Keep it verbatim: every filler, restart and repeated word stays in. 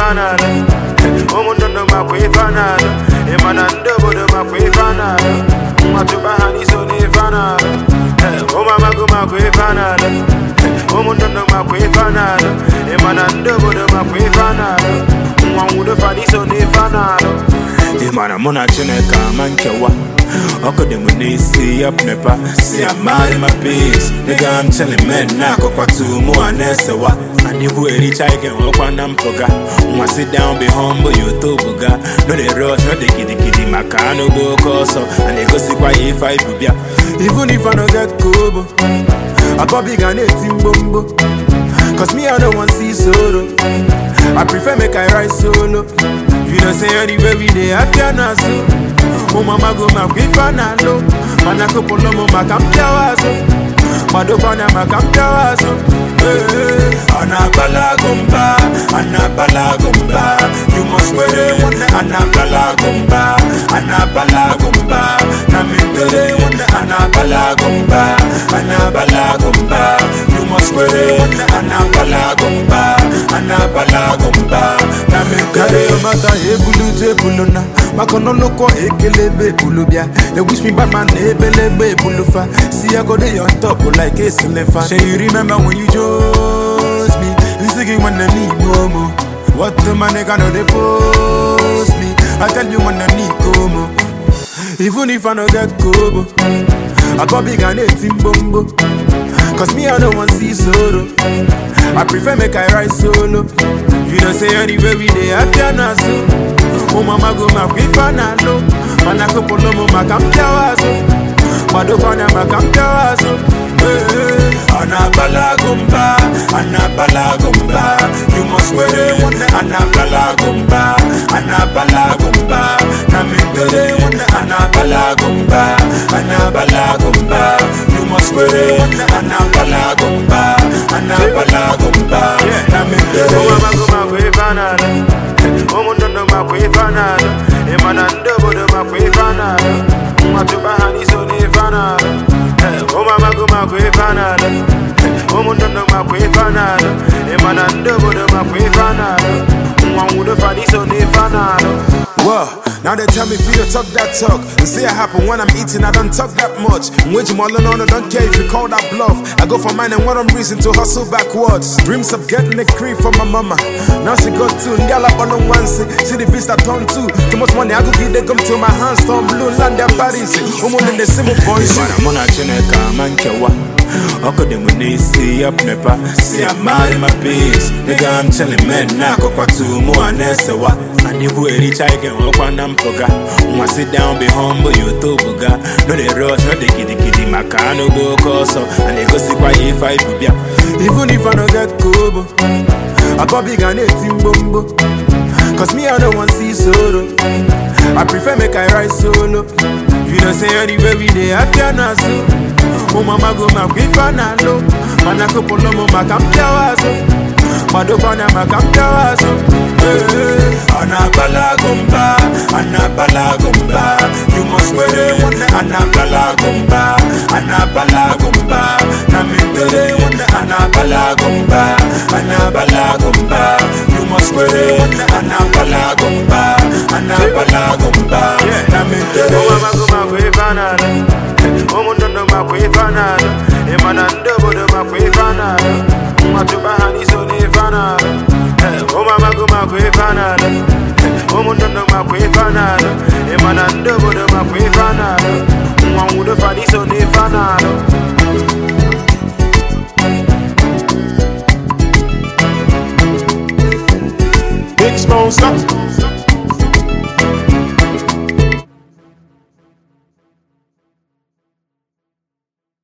fanada. Omundo no makwe fanada. Emanando bodo makwe fanada. Matuba hani so ne fanada. Oma mago makwe fanada. Omundo no makwe fanada. Emanando bodo makwe fanada. Mwangudo fani so ne fanada. Emana mona chineka mankewa. Oko de munisi up nepa. See I'm mad in my piece. Nigga I'm telling men na kwa tu mu anesewa. And if we reach I can walk on them poga. Mwa sit down be humble you to buga. No they rush, no they kiddy kiddy makano go koso. And they go see why if I bubia. Even if I don't get kobo, I got big and eighteen bombo. Cause me I don't want see solo. I prefer make I ride solo. You don't say anywhere we dey after na so. Oh mama go ma kwi fanalo. Mana ko polo mo makamtia wazo. Madopana makamtia wazo. Anabala gumba, anabala gumba. You must wear it. Anabala gumba, anabala gumba. Namindele anabala gumba, anabala gumba. You must wear it. Anabala gumba, anabala gumba. Namindele mata ebulu jebuluna. Makono loko ekelebe bulubia. They wish me bad man ebelebe bulufa. See I go there on top like a silver. Say you remember when you chose me? You singing when I need more. What the man gonna they post me? I tell you when I need como. Even if I don't get kobo, I got big and eighteen bombo. Cause me I don't want see solo. I prefer make I ride solo. You don't say anywhere we dey after na so. Oh mama go ma kwi fanalo. Mana ko polo mo makamtia wazo. Madopana makamtia wazo. Anabala gumba, anabala gumba. You must wear it. Anabala gumba, anabala gumba. Namindele anabala gumba, anabala gumba. You must wear it. Anabala gumba, anabala gumba. Namindele. Mama gumba kwe fanada. Omundo no makwe fanada. Emanando bodo makwe fanada. Matuba hani so ne fanada. Oma mago makwe fanada. Omundo no makwe fanada. Emanando bodo makwe fanada. Mwangudo fani so ne fanada. Whoa, now they tell me for you to talk that talk. And say it happen when I'm eating, I don't talk that much. I'm waging all alone, I don't care if you call that bluff. I go for mine and what I'm reason to hustle backwards. Dreams of getting a cream from my mama. Now she got two, and y'all up on one see. See the beast I turn two. Too much money, I go give they come to my hands. Storm blue, land their bodies. I'm on the same boys. I'm on a chineka, man, kewa. Oko de munisi up nepa. See I'm mad in my piece. Nigga I'm telling men na kwa tu mu anesewa. And if we reach I can walk on them poga. Mwa sit down be humble you to buga. No they rush, no they kiddy kiddy makano go koso. And they go see why if I bubia. Even if I don't get kobo, I got big and eighteen bombo. Cause me I don't want see solo. I prefer make I ride solo. You don't say anywhere we dey after na so. Oh mama go ma kwi fanalo. Mana ko polo mo makamtia wazo. Madopana makamtia wazo. Anabala gumba, anabala gumba. You must wear it. Anabala gumba, anabala gumba. Namindele anabala gumba, anabala gumba. You must wear it. Anabala gumba, anabala gumba. Namindele. Mama gumba kwe fanada. Omundo no makwe fanada. Emanando bodo makwe fanada. Matuba hani so ne fanada. Oma mago makwe fanada. Omundo no makwe fanada. Emanando bodo makwe fanada. Mwangudo fani so ne fanada. Big Smoke, stop.